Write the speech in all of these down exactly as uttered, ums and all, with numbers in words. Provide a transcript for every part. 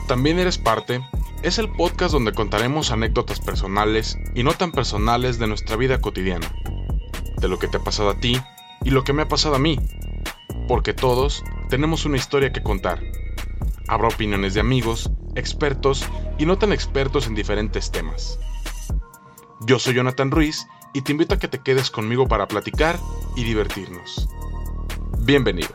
También eres parte es el podcast donde contaremos anécdotas personales y no tan personales de nuestra vida cotidiana, de lo que te ha pasado a ti y lo que me ha pasado a mí, porque todos tenemos una historia que contar. Habrá opiniones de amigos, expertos y no tan expertos en diferentes temas. Yo soy Jonathan Ruiz y te invito a que te quedes conmigo para platicar y divertirnos. Bienvenido.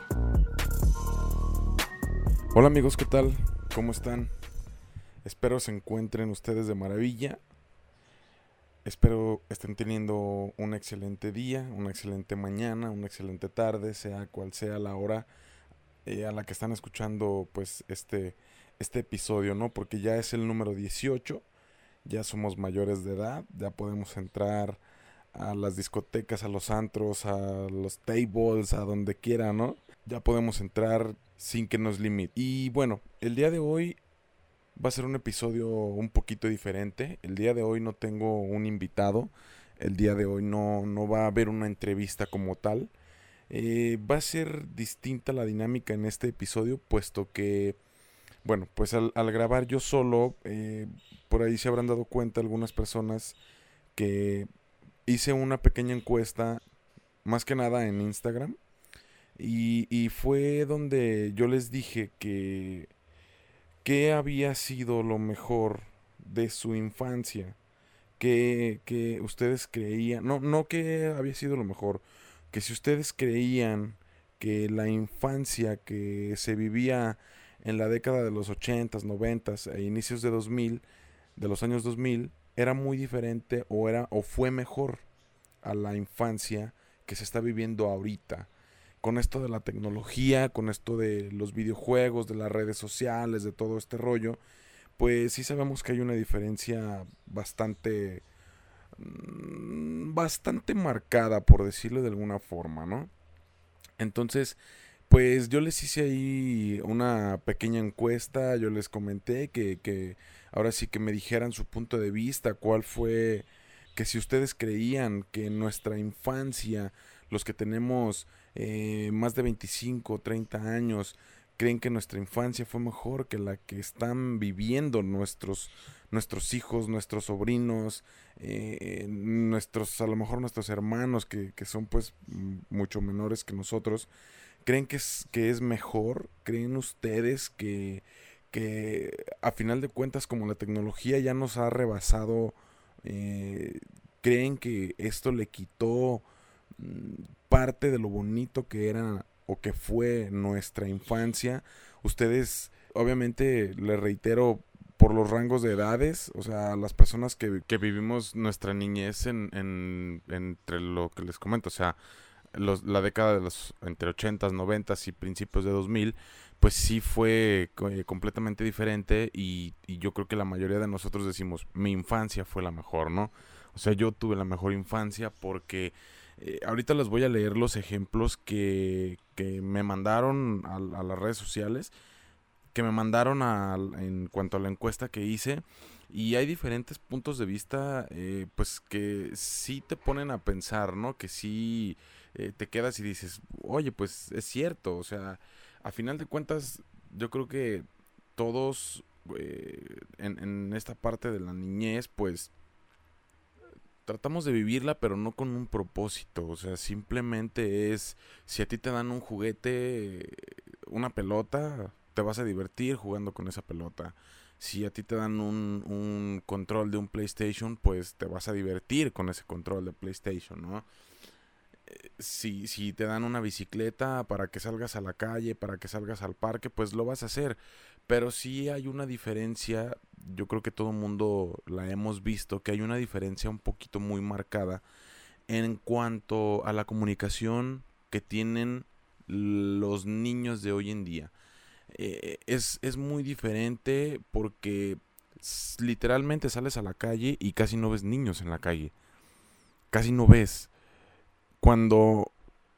Hola amigos, ¿qué tal? ¿Cómo están? Espero se encuentren ustedes de maravilla. Espero estén teniendo un excelente día, una excelente mañana, una excelente tarde, sea cual sea la hora eh, a la que están escuchando pues este, este episodio, ¿no? Porque ya es el número dieciocho, ya somos mayores de edad, ya podemos entrar a las discotecas, a los antros, a los tables, a donde quiera, ¿no? Ya podemos entrar sin que nos limite. Y bueno, el día de hoy va a ser un episodio un poquito diferente. El día de hoy no tengo un invitado. El día de hoy no, no va a haber una entrevista como tal. Eh, va a ser distinta la dinámica en este episodio, puesto que, bueno, pues al, al grabar yo solo, eh, por ahí se habrán dado cuenta algunas personas que hice una pequeña encuesta, más que nada en Instagram, y, y fue donde yo les dije que qué había sido lo mejor de su infancia, que, que ustedes creían, no, no que había sido lo mejor, que si ustedes creían que la infancia que se vivía en la década de los ochentas, noventas e inicios de dos mil, de los años dos mil, era muy diferente o era o fue mejor a la infancia que se está viviendo ahorita. Con esto de la tecnología, con esto de los videojuegos, de las redes sociales, de todo este rollo, pues sí sabemos que hay una diferencia bastante, bastante marcada, por decirlo de alguna forma, ¿no? Entonces, pues yo les hice ahí una pequeña encuesta, yo les comenté que, que ahora sí que me dijeran su punto de vista, cuál fue, que si ustedes creían que en nuestra infancia, los que tenemos eh, más de veinticinco o treinta años, creen que nuestra infancia fue mejor que la que están viviendo nuestros, nuestros hijos, nuestros sobrinos, eh, nuestros, a lo mejor nuestros hermanos que, que son pues mucho menores que nosotros. ¿Creen que es, que es mejor? ¿Creen ustedes que, que a final de cuentas, como la tecnología ya nos ha rebasado, eh, creen que esto le quitó mm, parte de lo bonito que era o que fue nuestra infancia? Ustedes, obviamente, les reitero, por los rangos de edades, o sea, las personas que, que vivimos nuestra niñez en, en, entre lo que les comento, o sea, Los, la década de los entre ochentas, noventas y principios de dos mil, pues sí fue eh, completamente diferente y, y yo creo que la mayoría de nosotros decimos, mi infancia fue la mejor, ¿no? O sea, yo tuve la mejor infancia porque eh, ahorita les voy a leer los ejemplos que, que me mandaron a, a las redes sociales, que me mandaron a, en cuanto a la encuesta que hice. Y hay diferentes puntos de vista, eh, pues que sí te ponen a pensar, ¿no? Que sí eh, te quedas y dices, oye, pues es cierto, o sea, a final de cuentas, yo creo que todos eh, en, en esta parte de la niñez, pues tratamos de vivirla, pero no con un propósito, o sea, simplemente es, si a ti te dan un juguete, una pelota, te vas a divertir jugando con esa pelota. Si a ti te dan un, un control de un PlayStation, pues te vas a divertir con ese control de PlayStation, ¿no? Eh, Si, si te dan una bicicleta para que salgas a la calle, para que salgas al parque, pues lo vas a hacer. Pero sí hay una diferencia, yo creo que todo el mundo la hemos visto, que hay una diferencia un poquito muy marcada en cuanto a la comunicación que tienen los niños de hoy en día. Eh, es, es muy diferente porque s- literalmente sales a la calle y casi no ves niños en la calle. Casi no ves. Cuando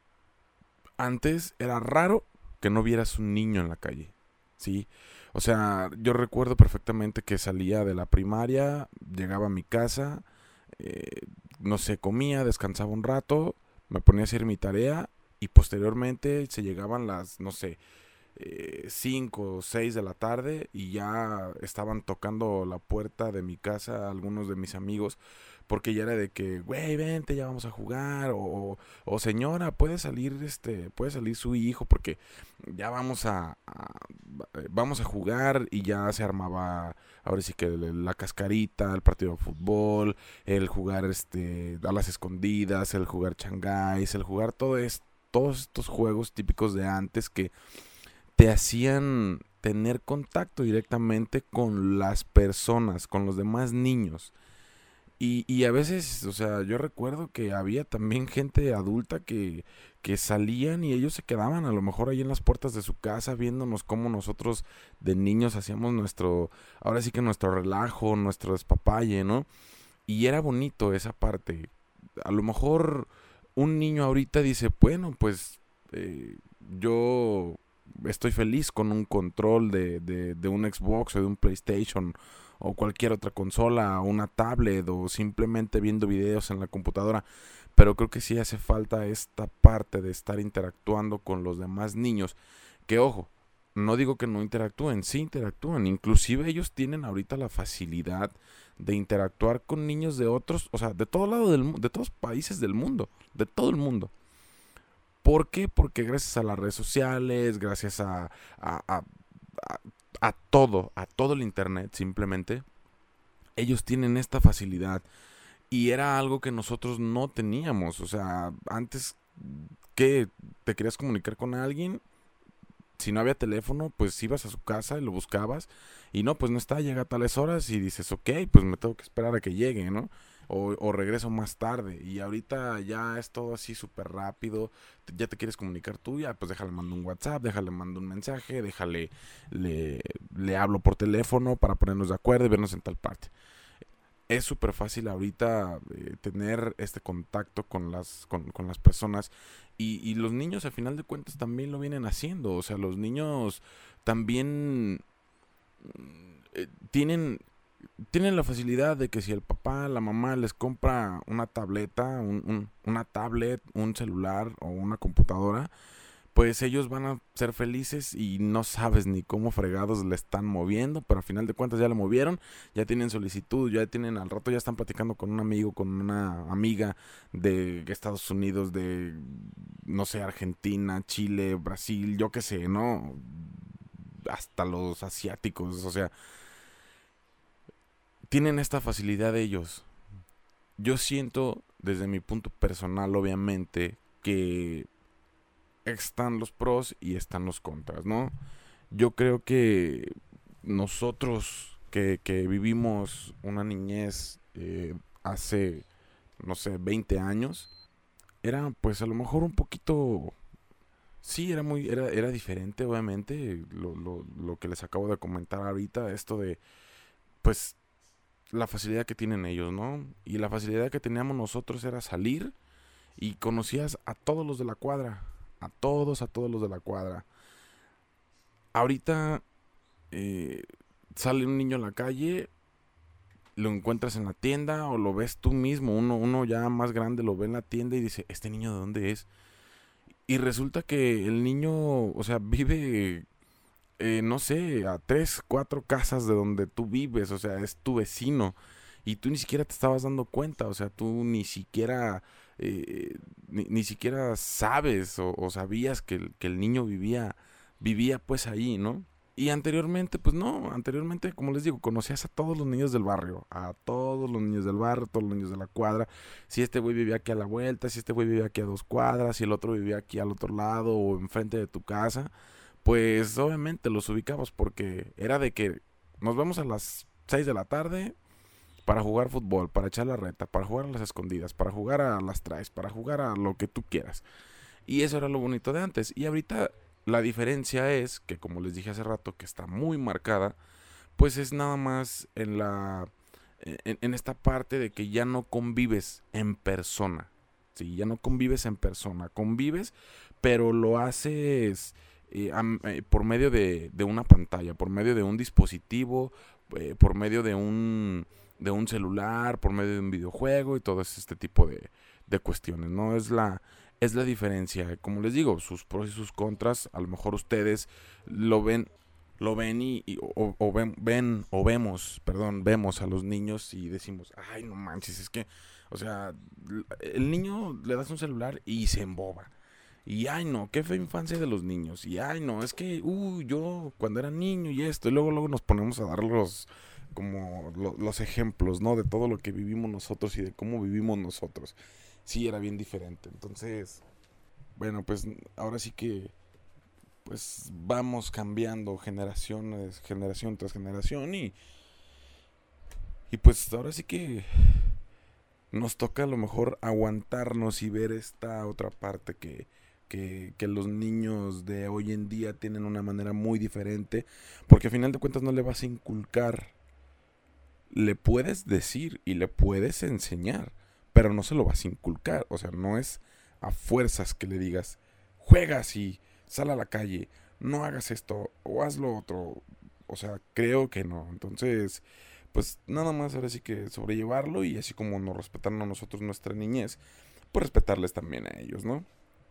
antes era raro que no vieras un niño en la calle. ¿Sí? O sea, yo recuerdo perfectamente que salía de la primaria, llegaba a mi casa, eh, no sé, comía, descansaba un rato, me ponía a hacer mi tarea y posteriormente se llegaban las, no sé, cinco o seis de la tarde y ya estaban tocando la puerta de mi casa algunos de mis amigos, porque ya era de que, güey, vente, ya vamos a jugar, o, o señora, puede salir, este, puede salir su hijo, porque ya vamos a, a- vamos a jugar, y ya se armaba, ahora sí que la cascarita, el partido de fútbol, el jugar, este, a las escondidas, el jugar changáis, el jugar todo esto, todos estos juegos típicos de antes que te hacían tener contacto directamente con las personas, con los demás niños. Y, y a veces, o sea, yo recuerdo que había también gente adulta que, que salían y ellos se quedaban a lo mejor ahí en las puertas de su casa viéndonos cómo nosotros de niños hacíamos nuestro, ahora sí que nuestro relajo, nuestro despapalle, ¿no? Y era bonito esa parte. A lo mejor un niño ahorita dice, bueno, pues eh, yo estoy feliz con un control de, de, de un Xbox o de un PlayStation o cualquier otra consola, o una tablet, o simplemente viendo videos en la computadora. Pero creo que sí hace falta esta parte de estar interactuando con los demás niños. Que ojo, no digo que no interactúen, sí interactúan. Inclusive ellos tienen ahorita la facilidad de interactuar con niños de otros, o sea, de todo lado del mu- de todos países del mundo, de todo el mundo. ¿Por qué? Porque gracias a las redes sociales, gracias a, a, a, a- a todo, a todo el internet simplemente, ellos tienen esta facilidad. Y era algo que nosotros no teníamos. O sea, antes que te querías comunicar con alguien, si no había teléfono, pues ibas a su casa y lo buscabas. Y no, pues no está, llega a tales horas y dices, ok, pues me tengo que esperar a que llegue, ¿no? O, o regreso más tarde. Y ahorita ya es todo así súper rápido. Te- Ya te quieres comunicar tú, ya pues déjale mando un WhatsApp, déjale mando un mensaje, déjale, le, le hablo por teléfono para ponernos de acuerdo y vernos en tal parte. Es súper fácil ahorita eh, tener este contacto con las, con, con las personas, y, y los niños al final de cuentas también lo vienen haciendo. O sea, los niños también mm, eh, tienen, tienen la facilidad de que si el papá, la mamá les compra una tableta, un, un- una tablet, un celular o una computadora, pues ellos van a ser felices y no sabes ni cómo fregados le están moviendo, pero al final de cuentas ya lo movieron, ya tienen solicitud, ya tienen al rato, ya están platicando con un amigo, con una amiga de Estados Unidos, de, no sé, Argentina, Chile, Brasil, yo qué sé, ¿no? Hasta los asiáticos, o sea, tienen esta facilidad ellos. Yo siento, desde mi punto personal, obviamente, que están los pros y están los contras, ¿no? Yo creo que nosotros que, que vivimos una niñez eh, hace, no sé, veinte años, era pues a lo mejor un poquito, sí, era muy, era, era diferente, obviamente, lo, lo, lo que les acabo de comentar ahorita, esto de, pues, la facilidad que tienen ellos, ¿no? Y la facilidad que teníamos nosotros era salir y conocías a todos los de la cuadra, a todos, a todos los de la cuadra. Ahorita eh, sale un niño a la calle, lo encuentras en la tienda o lo ves tú mismo, uno, uno ya más grande lo ve en la tienda y dice, ¿este niño de dónde es? Y resulta que el niño, o sea, vive, eh, no sé, a tres, cuatro casas de donde tú vives, o sea, es tu vecino. Y tú ni siquiera te estabas dando cuenta, o sea, tú ni siquiera, eh, ni, ni siquiera sabes o, o sabías que el, que el niño vivía, vivía pues ahí, ¿no? Y anteriormente, pues no, anteriormente, como les digo, conocías a todos los niños del barrio, a todos los niños del barrio, todos los niños de la cuadra. Si este güey vivía aquí a la vuelta, si este güey vivía aquí a dos cuadras, si el otro vivía aquí al otro lado o enfrente de tu casa, pues obviamente los ubicabas porque era de que nos vemos a las seis de la tarde para jugar fútbol, para echar la reta, para jugar a las escondidas, para jugar a las traes, para jugar a lo que tú quieras. Y eso era lo bonito de antes. Y ahorita la diferencia es que, como les dije hace rato, que está muy marcada, pues es nada más en la en, en esta parte de que ya no convives en persona. Sí, ya no convives en persona, convives, pero lo haces eh, am- eh, por medio de, de una pantalla, por medio de un dispositivo, eh, por medio de un de un celular, por medio de un videojuego y todo este tipo de, de cuestiones, ¿no? Es la es la diferencia. Como les digo, sus pros y sus contras, a lo mejor ustedes lo ven, lo ven y, y- o, o ven, ven o vemos, perdón, vemos a los niños y decimos, ay, no manches, es que, o sea, l- el niño le das un celular y se emboba. Y ay no, qué fea infancia de los niños. Y ay no, es que, uy, yo cuando era niño y esto. Y luego, luego nos ponemos a dar los, como lo- los ejemplos, ¿no? De todo lo que vivimos nosotros y de cómo vivimos nosotros. Sí, era bien diferente. Entonces, bueno, pues ahora sí que, pues vamos cambiando generaciones, generación tras generación. Y, y pues ahora sí que nos toca a lo mejor aguantarnos y ver esta otra parte que, que, que los niños de hoy en día tienen una manera muy diferente, porque a final de cuentas no le vas a inculcar, le puedes decir y le puedes enseñar, pero no se lo vas a inculcar, o sea, no es a fuerzas que le digas, juega así, sal a la calle, no hagas esto o haz lo otro, o sea, creo que no, entonces pues nada más ahora sí que sobrellevarlo y así como nos respetaron a nosotros nuestra niñez, pues respetarles también a ellos, ¿no?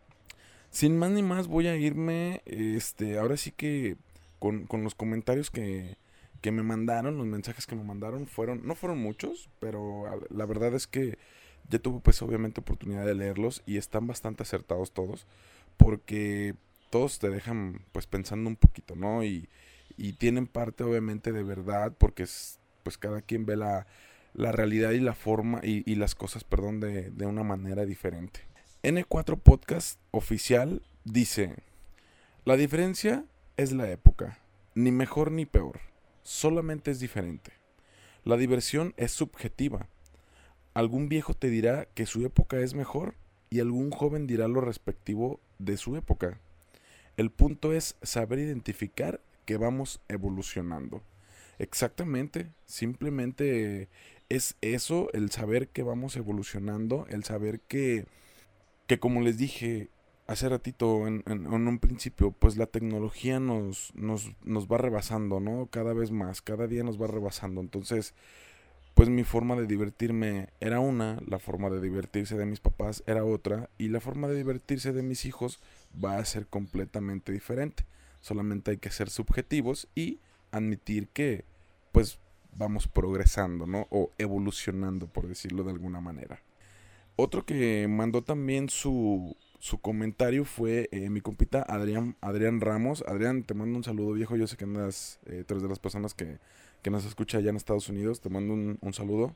Sin más ni más voy a irme, este, ahora sí que con, con los comentarios que, que me mandaron, los mensajes que me mandaron fueron, no fueron muchos, pero a- la verdad es que ya tuve pues obviamente oportunidad de leerlos y están bastante acertados todos, porque todos te dejan pues pensando un poquito, ¿no? Y, y tienen parte obviamente de verdad, porque es, pues cada quien ve la, la realidad y la forma y, y las cosas, perdón, de, de una manera diferente. N cuatro Podcast oficial dice, la diferencia es la época, ni mejor ni peor, solamente es diferente. La diversión es subjetiva. Algún viejo te dirá que su época es mejor y algún joven dirá lo respectivo de su época. El punto es saber identificar que vamos evolucionando. Exactamente, simplemente es eso, el saber que vamos evolucionando, el saber que que como les dije hace ratito en, en- en un principio, pues la tecnología nos, nos, nos va rebasando, ¿no? Cada vez más, cada día nos va rebasando. Entonces, pues mi forma de divertirme era una, la forma de divertirse de mis papás era otra, y la forma de divertirse de mis hijos va a ser completamente diferente. Solamente hay que ser subjetivos y admitir que, pues, vamos progresando, ¿no? O evolucionando, por decirlo de alguna manera. Otro que mandó también su, su comentario fue eh, mi compita Adrián, Adrián Ramos. Adrián, te mando un saludo viejo. Yo sé que andas, eh, tú eres de las personas que, que nos escucha allá en Estados Unidos. Te mando un, un saludo.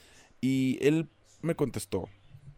Y él me contestó,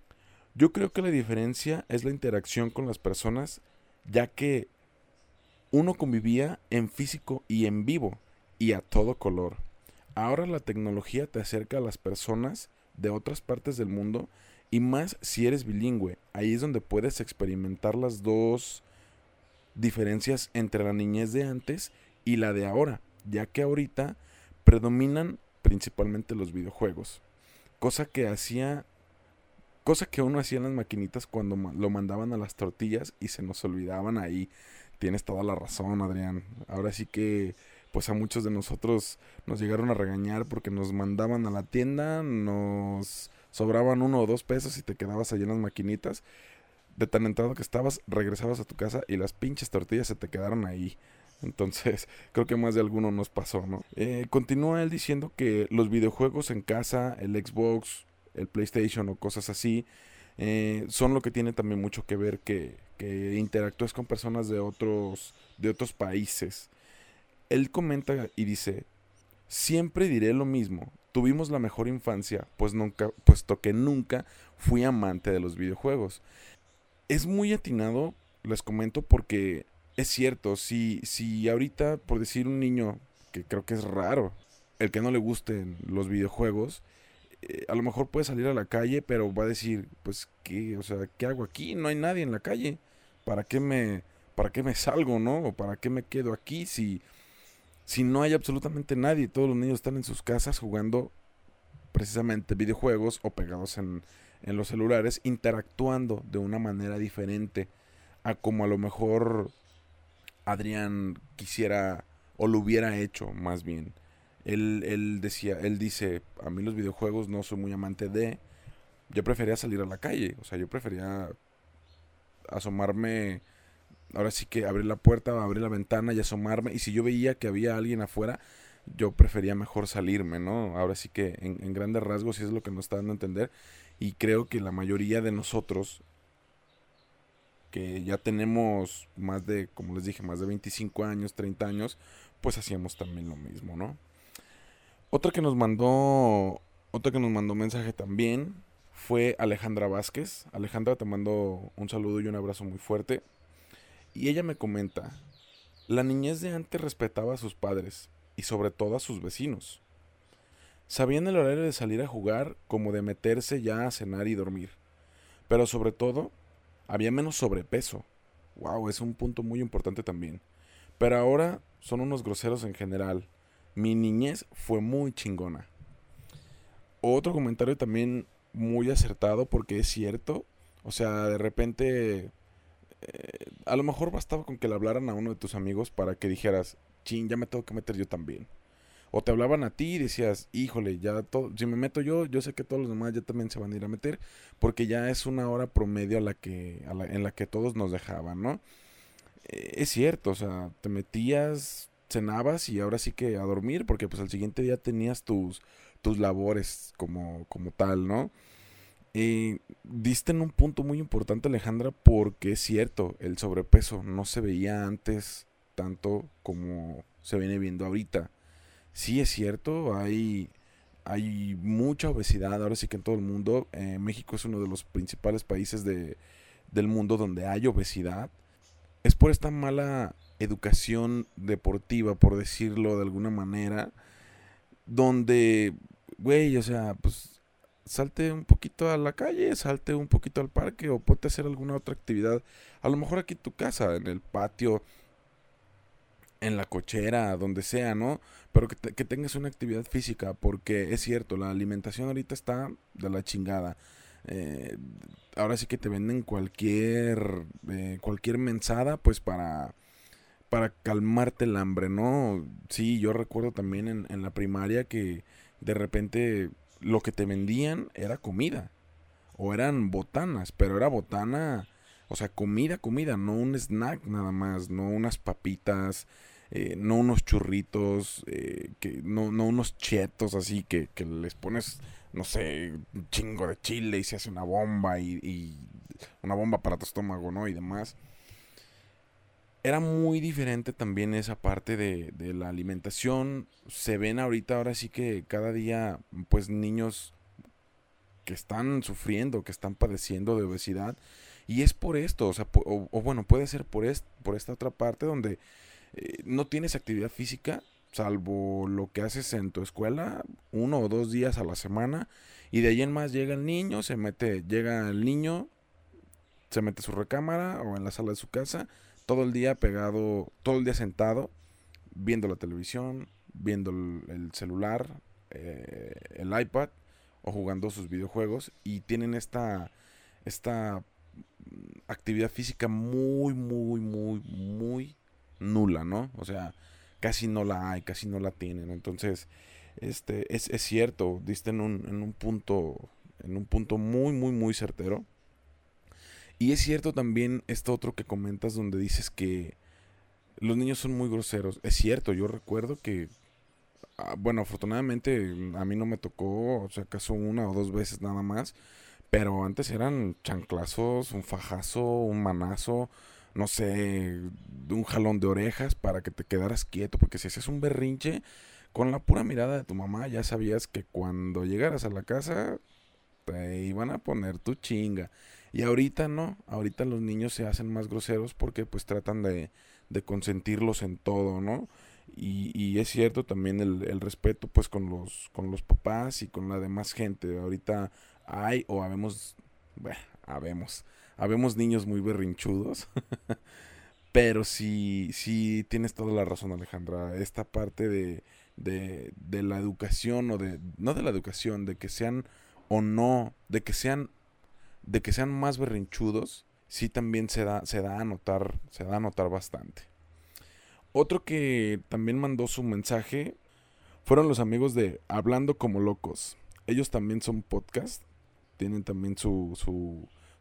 yo creo que la diferencia es la interacción con las personas, ya que uno convivía en físico y en vivo y a todo color. Ahora la tecnología te acerca a las personas de otras partes del mundo y más si eres bilingüe. Ahí es donde puedes experimentar las dos diferencias entre la niñez de antes y la de ahora, ya que ahorita predominan principalmente los videojuegos. Cosa que hacía, cosa que uno hacía en las maquinitas cuando ma- lo mandaban a las tortillas y se nos olvidaban ahí. Tienes toda la razón, Adrián. Ahora sí que pues a muchos de nosotros nos llegaron a regañar porque nos mandaban a la tienda, nos sobraban uno o dos pesos y te quedabas allí en las maquinitas. De tan entrado que estabas, regresabas a tu casa y las pinches tortillas se te quedaron ahí. Entonces, creo que más de alguno nos pasó, ¿no? Eh, continúa él diciendo que los videojuegos en casa, el Xbox, el PlayStation o cosas así, eh, son lo que tiene también mucho que ver que, que interactúes con personas de otros, de otros países. Él comenta y dice, siempre diré lo mismo, tuvimos la mejor infancia, pues nunca, puesto que nunca fui amante de los videojuegos. Es muy atinado, les comento, porque es cierto, si, si ahorita, por decir un niño, que creo que es raro, el que no le gusten los videojuegos, eh, a lo mejor puede salir a la calle, pero va a decir, pues, ¿qué? O sea, ¿qué hago aquí? No hay nadie en la calle. ¿Para qué me, para qué me salgo, no? ¿O para qué me quedo aquí si, si no hay absolutamente nadie? Todos los niños están en sus casas jugando precisamente videojuegos o pegados en, en los celulares, interactuando de una manera diferente a como a lo mejor Adrián quisiera o lo hubiera hecho más bien. Él, él decía, él dice, a mí los videojuegos no soy muy amante de, yo prefería salir a la calle, o sea, yo prefería asomarme, ahora sí que abrir la puerta, abrir la ventana y asomarme. Y si yo veía que había alguien afuera, yo prefería mejor salirme, ¿no? Ahora sí que en, en grandes rasgos sí es lo que nos está dando a entender. Y creo que la mayoría de nosotros, que ya tenemos más de, como les dije, más de veinticinco años, treinta años, pues hacíamos también lo mismo, ¿no? Otra que nos mandó, otra que nos mandó mensaje también fue Alejandra Vázquez. Alejandra, te mando un saludo y un abrazo muy fuerte. Y ella me comenta, la niñez de antes respetaba a sus padres y sobre todo a sus vecinos. Sabían el horario de salir a jugar como de meterse ya a cenar y dormir. Pero sobre todo, había menos sobrepeso. Wow, es un punto muy importante también. Pero ahora son unos groseros en general. Mi niñez fue muy chingona. Otro comentario también muy acertado porque es cierto. O sea, de repente, eh, a lo mejor bastaba con que le hablaran a uno de tus amigos para que dijeras, chin, ya me tengo que meter yo también. O te hablaban a ti y decías, híjole, ya todo, si me meto yo, yo sé que todos los demás ya también se van a ir a meter, porque ya es una hora promedio a la que, a la, en la que todos nos dejaban, ¿no? Eh, es cierto, o sea, te metías, cenabas y ahora sí que a dormir, porque pues al siguiente día tenías tus, tus labores como, como tal, ¿no? Y diste en un punto muy importante, Alejandra, porque es cierto, el sobrepeso no se veía antes tanto como se viene viendo ahorita. Sí, es cierto, hay, hay mucha obesidad, ahora sí que en todo el mundo. Eh, México es uno de los principales países de, del mundo donde hay obesidad. Es por esta mala educación deportiva, por decirlo de alguna manera, donde, güey, o sea, pues salte un poquito a la calle, salte un poquito al parque o ponte a hacer alguna otra actividad. A lo mejor aquí en tu casa, en el patio, en la cochera, donde sea, ¿no? Pero que, te- que tengas una actividad física, porque es cierto, la alimentación ahorita está de la chingada. Eh, Ahora sí que te venden cualquier, eh, cualquier mensada, pues para, para calmarte el hambre, ¿no? Sí, yo recuerdo también en, en la primaria que de repente lo que te vendían era comida, o eran botanas, pero era botana, o sea, comida, comida, no un snack nada más, no unas papitas, eh, no unos churritos, eh, que, no, no unos chetos así que, que les pones, no sé, un chingo de chile y se hace una bomba y, y una bomba para tu estómago, ¿no? Y demás. Era muy diferente también esa parte de, de la alimentación. Se ven ahorita, ahora sí que cada día, pues niños que están sufriendo, que están padeciendo de obesidad. Y es por esto, o sea, po- o, o bueno, puede ser por, est- por esta otra parte donde eh, no tienes actividad física, salvo lo que haces en tu escuela, uno o dos días a la semana, y de ahí en más llega el niño, se mete, llega el niño, se mete a su recámara o en la sala de su casa, todo el día pegado, todo el día sentado, viendo la televisión, viendo el, el celular, eh, el iPad o jugando sus videojuegos y tienen esta esta mm, actividad física muy muy muy muy nula, ¿no? O sea, casi no la hay, casi no la tienen. Entonces, este es, es cierto, diste en un, en un punto en un punto muy muy muy certero. Y es cierto también esto otro que comentas donde dices que los niños son muy groseros. Es cierto, yo recuerdo que ah, bueno, afortunadamente a mí no me tocó, o sea, acaso una o dos veces nada más, pero antes eran chanclazos, un fajazo, un manazo, no sé, un jalón de orejas para que te quedaras quieto, porque si hacías un berrinche, con la pura mirada de tu mamá ya sabías que cuando llegaras a la casa te iban a poner tu chinga. Y ahorita no, ahorita los niños se hacen más groseros porque pues tratan de, de consentirlos en todo, ¿no? Y, y es cierto también el, el respeto pues con los, con los papás y con la demás gente. Ahorita hay o habemos, bueno, habemos, habemos niños muy berrinchudos, pero sí, sí tienes toda la razón, Alejandra. Esta parte de, de, de la educación o de, no de la educación, de que sean o no, de que sean, de que sean más berrinchudos, sí también se da, se da a notar, se da a notar bastante. Otro que también mandó su mensaje fueron los amigos de Hablando como Locos. Ellos también son podcast, tienen también su, su,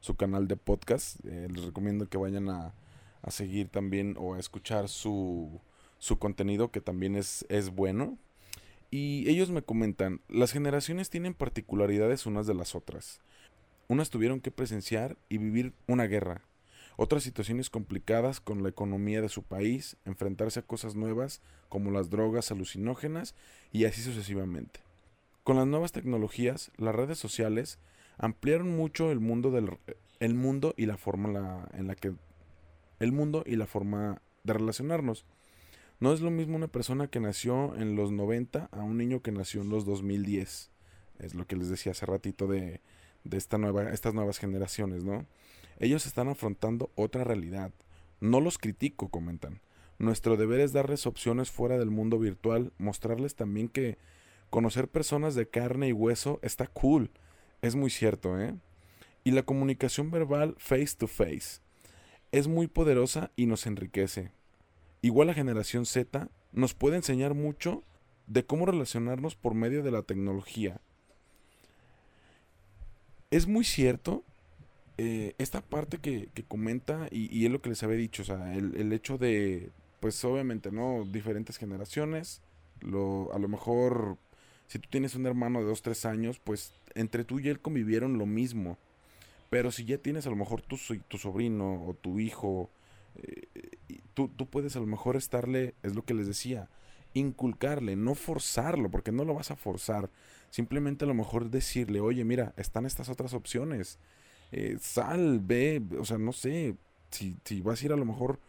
su canal de podcast. Eh, les recomiendo que vayan a, a seguir también o a escuchar su, su contenido, que también es, es bueno. Y ellos me comentan, las generaciones tienen particularidades unas de las otras. Unas tuvieron que presenciar y vivir una guerra, otras situaciones complicadas con la economía de su país, enfrentarse a cosas nuevas como las drogas alucinógenas y así sucesivamente. Con las nuevas tecnologías, las redes sociales ampliaron mucho el mundo del el mundo y la forma en la, en la que el mundo y la forma de relacionarnos. No es lo mismo una persona que nació en los noventa a un niño que nació en los dos mil diez. Es lo que les decía hace ratito de, de esta nueva, estas nuevas generaciones, ¿no? Ellos están afrontando otra realidad. No los critico, comentan. Nuestro deber es darles opciones fuera del mundo virtual, mostrarles también que conocer personas de carne y hueso está cool. Es muy cierto, ¿eh? Y la comunicación verbal face to face es muy poderosa y nos enriquece. Igual la generación Z nos puede enseñar mucho de cómo relacionarnos por medio de la tecnología. Es muy cierto eh, esta parte que, que comenta y, y es lo que les había dicho, o sea, el, el hecho de, pues obviamente, ¿no? Diferentes generaciones, lo, a lo mejor, si tú tienes un hermano de dos tres años, pues entre tú y él convivieron lo mismo. Pero si ya tienes a lo mejor tu, so- tu sobrino o tu hijo, eh, y tú, tú puedes a lo mejor estarle, es lo que les decía, inculcarle, no forzarlo, porque no lo vas a forzar. Simplemente a lo mejor decirle, oye, mira, están estas otras opciones. Eh, sal, ve, o sea, no sé, si, si vas a ir a lo mejor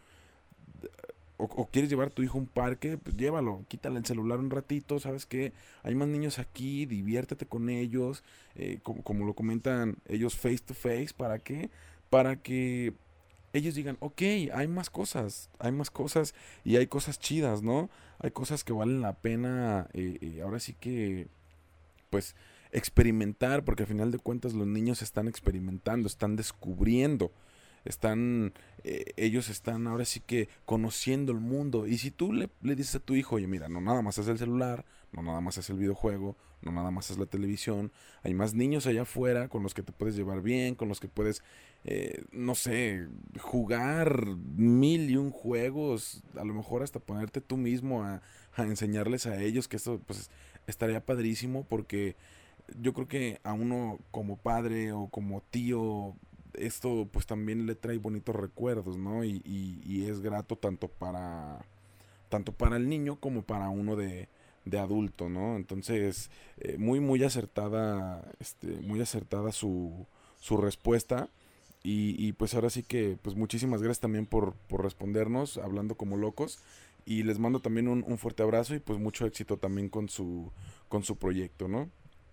o, o quieres llevar a tu hijo a un parque, pues llévalo, quítale el celular un ratito, ¿sabes qué? Hay más niños aquí, diviértete con ellos, eh, como, como lo comentan ellos face to face, ¿para qué? Para que ellos digan, ok, hay más cosas, hay más cosas y hay cosas chidas, ¿no? Hay cosas que valen la pena, eh, eh, ahora sí que, pues, experimentar, porque al final de cuentas los niños están experimentando, están descubriendo, están, eh, ellos están ahora sí que conociendo el mundo. Y si tú le, le dices a tu hijo, oye, mira, no nada más es el celular, no nada más es el videojuego, no nada más es la televisión, hay más niños allá afuera con los que te puedes llevar bien, con los que puedes, eh, no sé, jugar mil y un juegos, a lo mejor hasta ponerte tú mismo a, a enseñarles a ellos, que esto pues estaría padrísimo porque yo creo que a uno como padre o como tío esto pues también le trae bonitos recuerdos, ¿no? Y, y, y es grato tanto para tanto para el niño como para uno de, de adulto, ¿no? Entonces, eh, muy muy acertada, este, muy acertada su, su respuesta. Y, y pues ahora sí que pues muchísimas gracias también por, por respondernos, hablando como locos. Y les mando también un, un fuerte abrazo y pues mucho éxito también con su, con su proyecto, ¿no?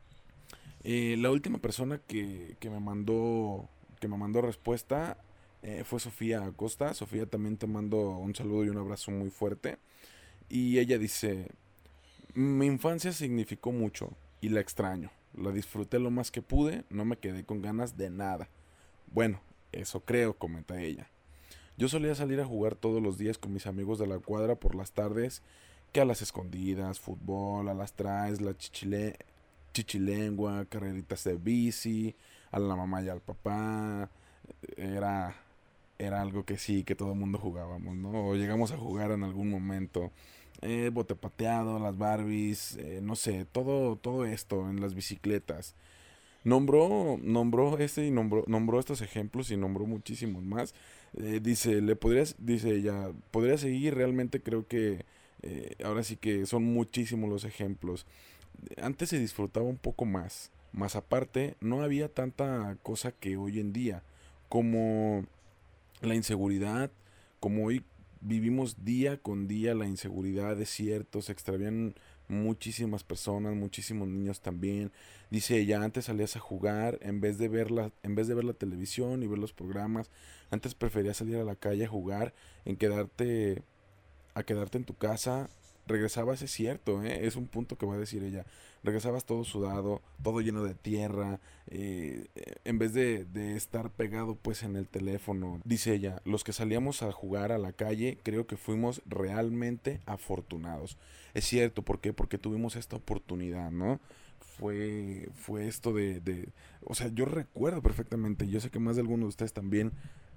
Eh, la última persona que, que me mandó que me mandó respuesta eh, fue Sofía Acosta. Sofía, también te mando un saludo y un abrazo muy fuerte. Y ella dice, mi infancia significó mucho y la extraño. La disfruté lo más que pude, no me quedé con ganas de nada. Bueno, eso creo, comenta ella. Yo solía salir a jugar todos los días con mis amigos de la cuadra por las tardes, que a las escondidas, fútbol, a las traes, la chichile, chichilengua, carreritas de bici, a la mamá y al papá. Era, era algo que sí, que todo el mundo jugábamos, ¿no? O llegamos a jugar en algún momento. Eh, bote pateado, las Barbies, eh, no sé, todo, todo esto en las bicicletas. Nombró, nombró este y nombró, nombró estos ejemplos y nombró muchísimos más. Eh, dice, le podrías, dice ella, podría seguir, realmente creo que eh, ahora sí que son muchísimos los ejemplos. Antes se disfrutaba un poco más, más aparte, no había tanta cosa que hoy en día, como la inseguridad, como hoy vivimos día con día la inseguridad, es cierto, se extravían muchísimas personas, muchísimos niños también. Dice ella, antes salías a jugar en vez de ver la, en vez de ver la televisión y ver los programas, antes preferías salir a la calle a jugar, en quedarte a quedarte en tu casa. Regresabas, es cierto, ¿eh? Es un punto que va a decir ella. Regresabas todo sudado, todo lleno de tierra, eh, eh, en vez de, de estar pegado pues en el teléfono. Dice ella, los que salíamos a jugar a la calle, creo que fuimos realmente afortunados. Es cierto, ¿por qué? Porque tuvimos esta oportunidad, ¿no? fue, fue esto de, de, o sea, yo recuerdo perfectamente, yo sé que más de algunos de ustedes también,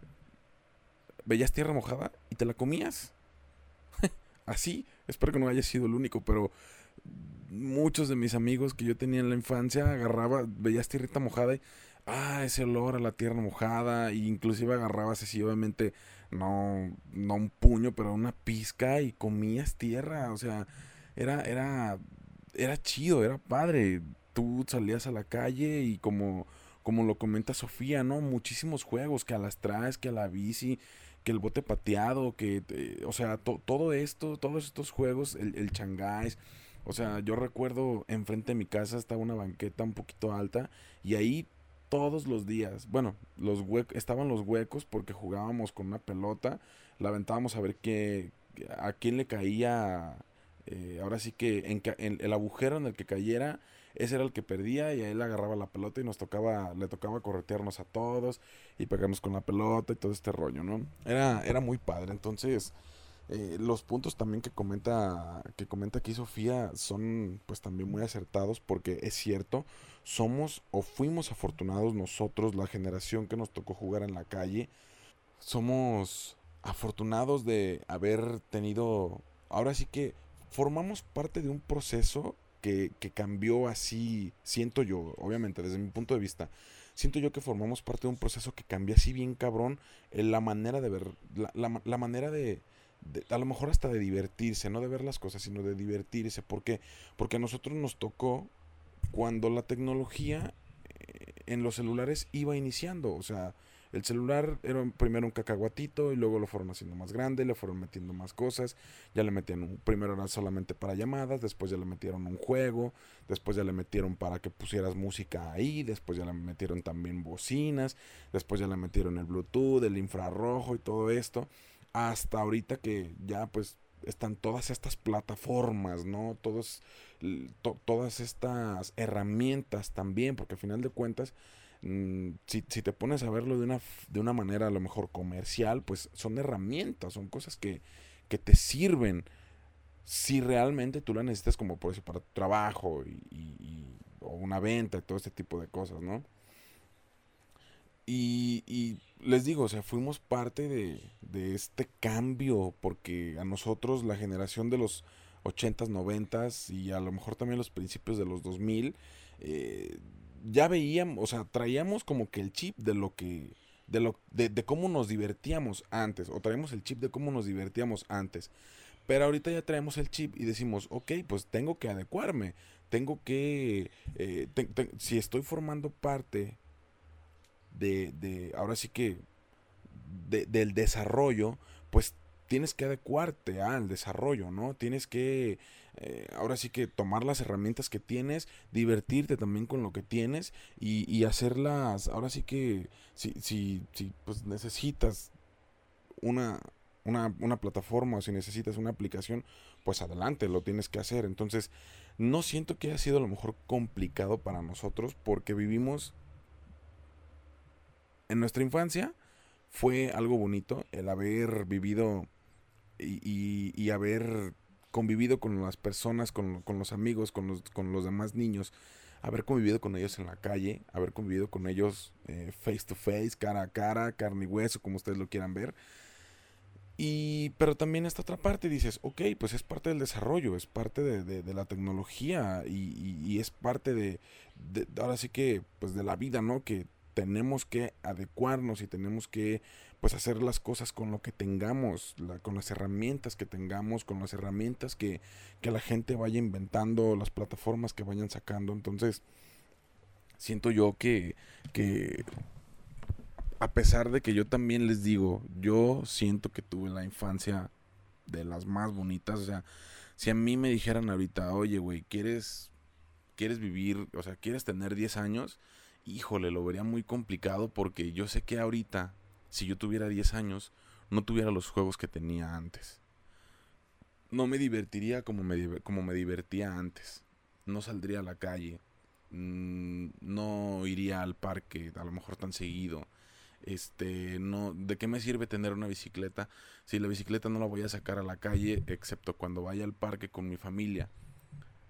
veías tierra mojada y te la comías. Así, espero que no haya sido el único, pero muchos de mis amigos que yo tenía en la infancia agarraba, veías tierrita mojada y, ah, ese olor a la tierra mojada, e inclusive agarrabas así, obviamente, no, no un puño, pero una pizca y comías tierra, o sea, era, era, era chido, era padre. Tú salías a la calle y como, como lo comenta Sofía, ¿no? Muchísimos juegos, que a las traes, que a la bici, que el bote pateado, que, eh, o sea, to- todo esto, todos estos juegos, el, el changáis, o sea, yo recuerdo enfrente de mi casa estaba una banqueta un poquito alta y ahí todos los días, bueno, los hue- estaban los huecos porque jugábamos con una pelota, la aventábamos a ver qué, a quién le caía, eh, ahora sí que en, ca- en el agujero en el que cayera, ese era el que perdía y ahí le agarraba la pelota y nos tocaba, le tocaba corretearnos a todos y pegarnos con la pelota y todo este rollo, ¿no? Era, era muy padre, entonces eh, los puntos también que comenta que comenta aquí Sofía son pues también muy acertados porque es cierto, somos o fuimos afortunados nosotros, la generación que nos tocó jugar en la calle, somos afortunados de haber tenido, ahora sí que formamos parte de un proceso que, que cambió así, siento yo, obviamente desde mi punto de vista, siento yo que formamos parte de un proceso que cambió así bien cabrón en la manera de ver, la, la, la manera de, de, a lo mejor hasta de divertirse, no de ver las cosas, sino de divertirse. ¿Por qué? Porque a nosotros nos tocó cuando la tecnología eh, en los celulares iba iniciando. O sea, el celular era primero un cacahuatito y luego lo fueron haciendo más grande, le fueron metiendo más cosas. Ya le metían un, primero era solamente para llamadas, después ya le metieron un juego, después ya le metieron para que pusieras música ahí, después ya le metieron también bocinas, después ya le metieron el Bluetooth, el infrarrojo y todo esto. Hasta ahorita que ya pues están todas estas plataformas, ¿no? Todos to, todas estas herramientas también, porque al final de cuentas, mmm, si, si, te pones a verlo de una, de una manera a lo mejor comercial, pues son herramientas, son cosas que, que te sirven si realmente tú la necesitas como por eso para tu trabajo y, y, y, o una venta y todo este tipo de cosas, ¿no? Y, y les digo, o sea, fuimos parte de, de este cambio, porque a nosotros, la generación de los ochentas, noventas y a lo mejor también los principios de los dos mil, eh, ya veíamos, o sea, traíamos como que el chip de lo que, de lo, de, de cómo nos divertíamos antes, o traíamos el chip de cómo nos divertíamos antes. Pero ahorita ya traemos el chip y decimos, ok, pues tengo que adecuarme, tengo que, eh, te- te- si estoy formando parte de, de ahora sí que de, del desarrollo, pues tienes que adecuarte al desarrollo, ¿no? Tienes que, eh, ahora sí que tomar las herramientas que tienes, divertirte también con lo que tienes y, y hacerlas, ahora sí que, si, si, si pues necesitas una, una, una plataforma o si necesitas una aplicación, pues adelante, lo tienes que hacer. Entonces, no siento que haya sido a lo mejor complicado para nosotros porque vivimos en nuestra infancia fue algo bonito el haber vivido y, y, y haber convivido con las personas, con, con los amigos, con los, con los demás niños, haber convivido con ellos en la calle, haber convivido con ellos eh, face to face, cara a cara, carne y hueso, como ustedes lo quieran ver. Y, pero también esta otra parte dices, ok, pues es parte del desarrollo, es parte de, de, de la tecnología y, y, y es parte de, de, ahora sí que, pues de la vida, ¿no? Que tenemos que adecuarnos y tenemos que, pues hacer las cosas con lo que tengamos, la, con las herramientas que tengamos, con las herramientas que, que la gente vaya inventando, las plataformas que vayan sacando. Entonces, siento yo que, que a pesar de que yo también les digo, yo siento que tuve la infancia de las más bonitas. O sea, si a mí me dijeran ahorita, oye, güey, ¿quieres, ¿quieres vivir, o sea, quieres tener diez años? Híjole, lo vería muy complicado porque yo sé que ahorita, si yo tuviera diez años, no tuviera los juegos que tenía antes. No me divertiría como me, como me divertía antes. No saldría a la calle. Mm, no iría al parque a lo mejor tan seguido. Este, no, ¿de qué me sirve tener una bicicleta si la bicicleta no la voy a sacar a la calle excepto cuando vaya al parque con mi familia?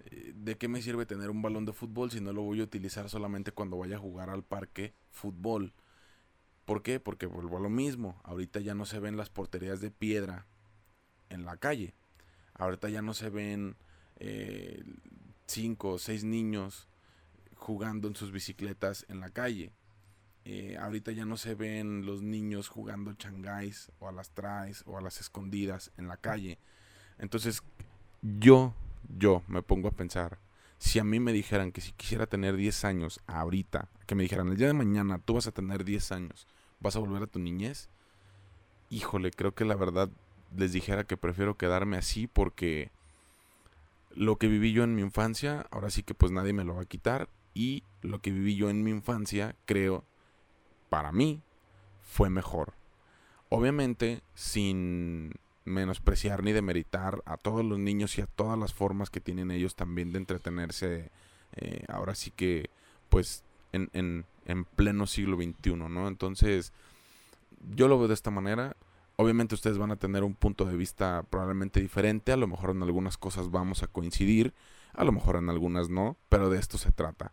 ¿de qué me sirve tener un balón de fútbol si no lo voy a utilizar solamente cuando vaya a jugar al parque fútbol? ¿Por qué? Porque vuelvo a lo mismo. Ahorita ya no se ven las porterías de piedra en la calle. Ahorita ya no se ven eh, cinco o seis niños jugando en sus bicicletas en la calle. Eh, ahorita ya no se ven los niños jugando changáis o a las traes o a las escondidas en la calle. Entonces yo, yo me pongo a pensar, si a mí me dijeran que si quisiera tener diez años ahorita, que me dijeran el día de mañana tú vas a tener diez años, vas a volver a tu niñez, híjole, creo que la verdad les dijera que prefiero quedarme así porque lo que viví yo en mi infancia, ahora sí que pues nadie me lo va a quitar, y lo que viví yo en mi infancia, creo, para mí, fue mejor. Obviamente, sin menospreciar ni demeritar a todos los niños y a todas las formas que tienen ellos también de entretenerse, eh, ahora sí que, pues, en, en, en pleno siglo veintiuno, ¿no? Entonces, yo lo veo de esta manera. Obviamente ustedes van a tener un punto de vista probablemente diferente, a lo mejor en algunas cosas vamos a coincidir, a lo mejor en algunas no, pero de esto se trata.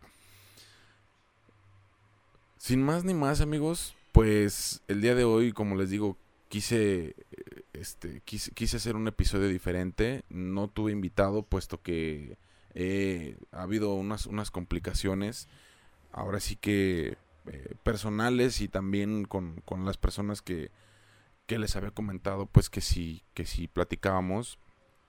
Sin más ni más, amigos, pues el día de hoy, como les digo, quise este quise, quise hacer un episodio diferente. No tuve invitado puesto que eh, ha habido unas, unas complicaciones, ahora sí que eh, personales, y también con, con las personas que, que les había comentado pues que sí, que sí platicábamos.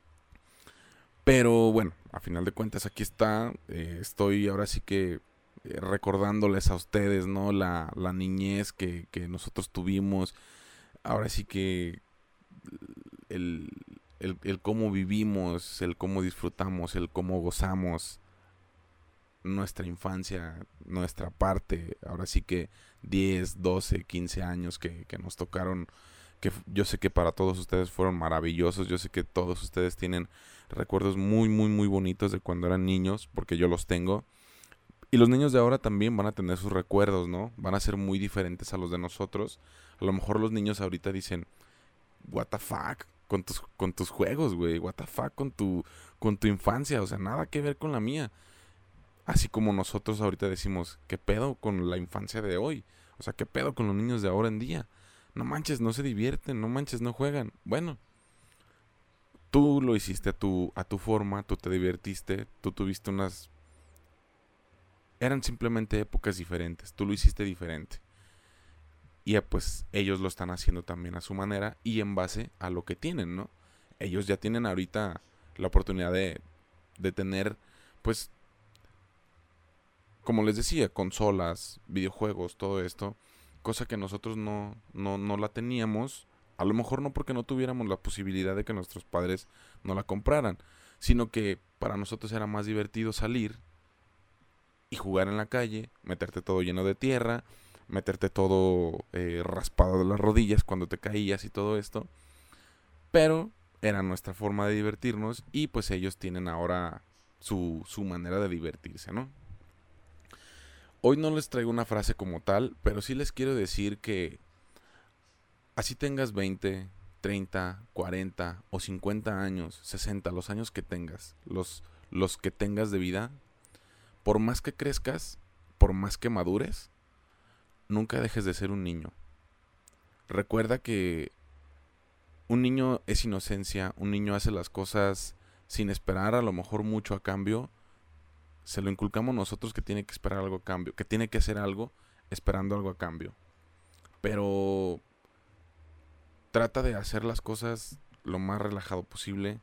Pero bueno, a final de cuentas aquí está. Eh, estoy ahora sí que eh, recordándoles a ustedes, ¿no? La, la niñez que, que nosotros tuvimos. Ahora sí que el, el, el cómo vivimos, el cómo disfrutamos, el cómo gozamos nuestra infancia, nuestra parte. Ahora sí que diez, doce, quince años que, que nos tocaron, que yo sé que para todos ustedes fueron maravillosos. Yo sé que todos ustedes tienen recuerdos muy, muy, muy bonitos de cuando eran niños, porque yo los tengo. Y los niños de ahora también van a tener sus recuerdos, ¿no? Van a ser muy diferentes a los de nosotros. A lo mejor los niños ahorita dicen, what the fuck con tus, con tus juegos, güey. What the fuck con tu, con tu infancia. O sea, nada que ver con la mía. Así como nosotros ahorita decimos, ¿qué pedo con la infancia de hoy? O sea, ¿qué pedo con los niños de ahora en día? No manches, no se divierten, no manches, no juegan. Bueno, tú lo hiciste a tu, a tu forma, tú te divertiste, tú tuviste unas... Eran simplemente épocas diferentes, tú lo hiciste diferente. Y pues ellos lo están haciendo también a su manera y en base a lo que tienen, ¿no? Ellos ya tienen ahorita la oportunidad de, de tener, pues, como les decía, consolas, videojuegos, todo esto, cosa que nosotros no, no, no la teníamos. A lo mejor no porque no tuviéramos la posibilidad de que nuestros padres no la compraran, sino que para nosotros era más divertido salir y jugar en la calle, meterte todo lleno de tierra, meterte todo eh, raspado de las rodillas cuando te caías y todo esto. Pero era nuestra forma de divertirnos y pues ellos tienen ahora su, su manera de divertirse, ¿no? Hoy no les traigo una frase como tal, pero sí les quiero decir que así tengas veinte, treinta, cuarenta o cincuenta años, sesenta, los años que tengas, los, los que tengas de vida, por más que crezcas, por más que madures, nunca dejes de ser un niño. Recuerda que un niño es inocencia, un niño hace las cosas sin esperar a lo mejor mucho a cambio. Se lo inculcamos nosotros que tiene que esperar algo a cambio, que tiene que hacer algo esperando algo a cambio. Pero trata de hacer las cosas lo más relajado posible.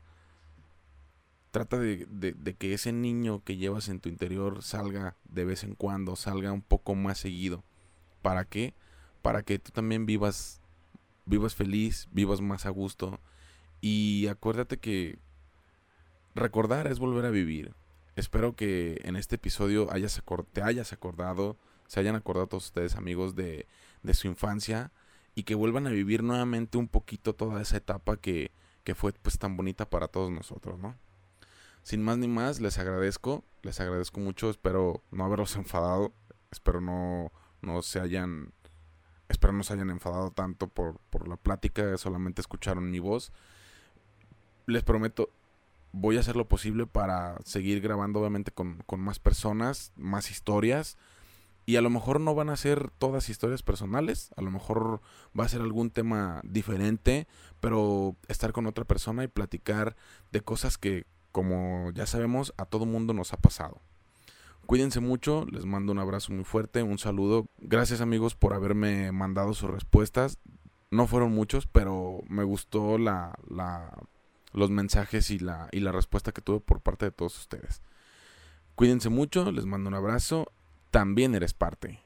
Trata de, de, de que ese niño que llevas en tu interior salga de vez en cuando, salga un poco más seguido. ¿Para qué? Para que tú también vivas, vivas feliz, vivas más a gusto. Y acuérdate que recordar es volver a vivir. Espero que en este episodio hayas acord- te hayas acordado, se hayan acordado todos ustedes, amigos, de, de su infancia, y que vuelvan a vivir nuevamente un poquito toda esa etapa que, que fue pues tan bonita para todos nosotros, ¿no? Sin más ni más, les agradezco, les agradezco mucho, espero no haberlos enfadado, espero no, no se hayan, espero no se hayan enfadado tanto por, por la plática, solamente escucharon mi voz. Les prometo voy a hacer lo posible para seguir grabando, obviamente, con, con más personas, más historias. Y a lo mejor no van a ser todas historias personales, a lo mejor va a ser algún tema diferente, pero estar con otra persona y platicar de cosas que, como ya sabemos, a todo mundo nos ha pasado. Cuídense mucho, les mando un abrazo muy fuerte, un saludo. Gracias, amigos, por haberme mandado sus respuestas. No fueron muchos, pero me gustó la, la, los mensajes y la, y la respuesta que tuve por parte de todos ustedes. Cuídense mucho, les mando un abrazo. También eres parte.